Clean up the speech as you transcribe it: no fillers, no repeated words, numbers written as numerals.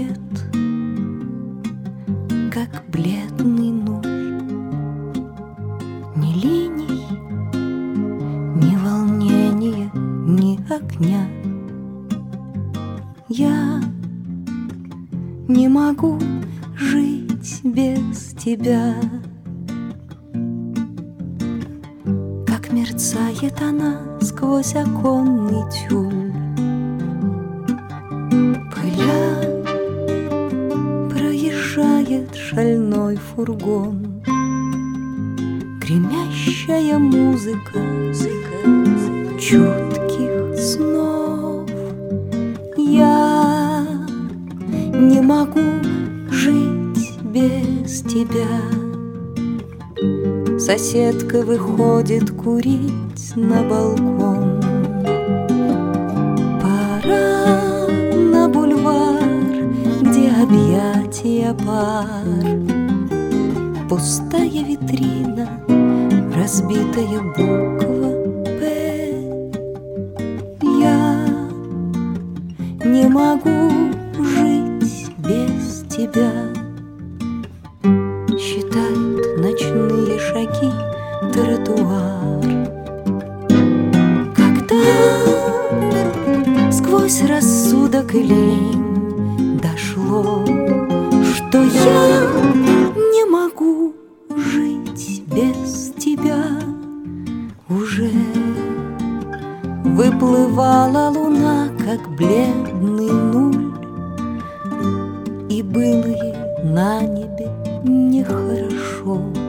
мерцает, как бледный нуль. Ни линий, ни волнения, ни огня. Я не могу жить без тебя. Как мерцает она сквозь оконный тюль, пыля проезжает шальной фургон. Гремящая музыка чутких снов. Я не могу жить без тебя. Соседка выходит курить на балкон. Пора на бульвар, где объятия пар. Пустая витрина, разбитая буква «П». Я не могу жить без тебя. Считает ночные шаги тротуар. Когда сквозь рассудок и лень дошло, что я не могу жить без тебя, уже выплывала луна, как бледный нуль, и было ей на небе нехорошо.